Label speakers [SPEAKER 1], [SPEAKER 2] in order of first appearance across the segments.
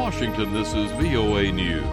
[SPEAKER 1] Washington, this is VOA News.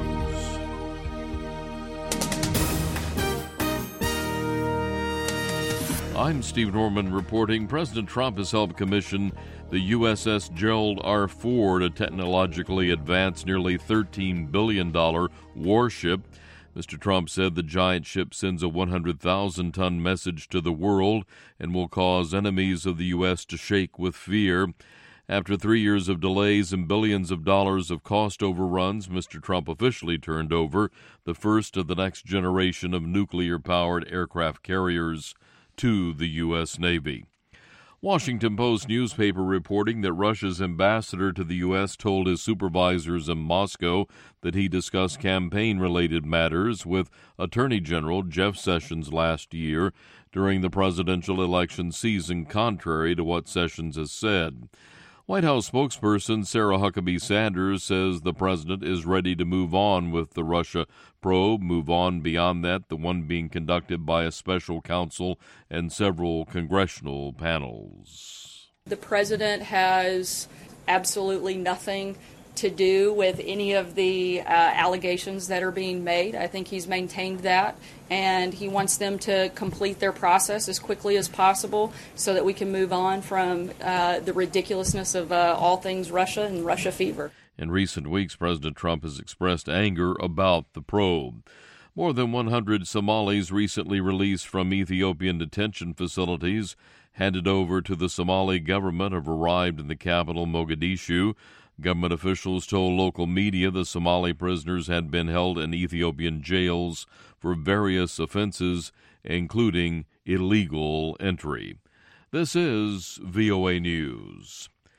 [SPEAKER 1] I'm Steve Norman reporting President Trump has helped commission the USS Gerald R. Ford, a technologically advanced, nearly $13 billion warship. Mr. Trump said the giant ship sends a 100,000-ton message to the world and will cause enemies of the U.S. to shake with fear. After 3 years of delays and billions of dollars of cost overruns, Mr. Trump officially turned over the first of the next generation of nuclear-powered aircraft carriers to the U.S. Navy. Washington Post newspaper reporting that Russia's ambassador to the U.S. told his supervisors in Moscow that he discussed campaign-related matters with Attorney General Jeff Sessions last year during the presidential election season, contrary to what Sessions has said. White House spokesperson Sarah Huckabee Sanders says the president is ready to move on with the Russia probe, move on beyond that, the one being conducted by a special counsel and several congressional panels.
[SPEAKER 2] The president has absolutely nothing to do with any of the allegations that are being made. I think he's maintained that, and he wants them to complete their process as quickly as possible so that we can move on from the ridiculousness of all things Russia and Russia fever.
[SPEAKER 1] In recent weeks, President Trump has expressed anger about the probe. More than 100 Somalis recently released from Ethiopian detention facilities, handed over to the Somali government, have arrived in the capital, Mogadishu. Government officials told local media the Somali prisoners had been held in Ethiopian jails for various offenses, including illegal entry. This is VOA News.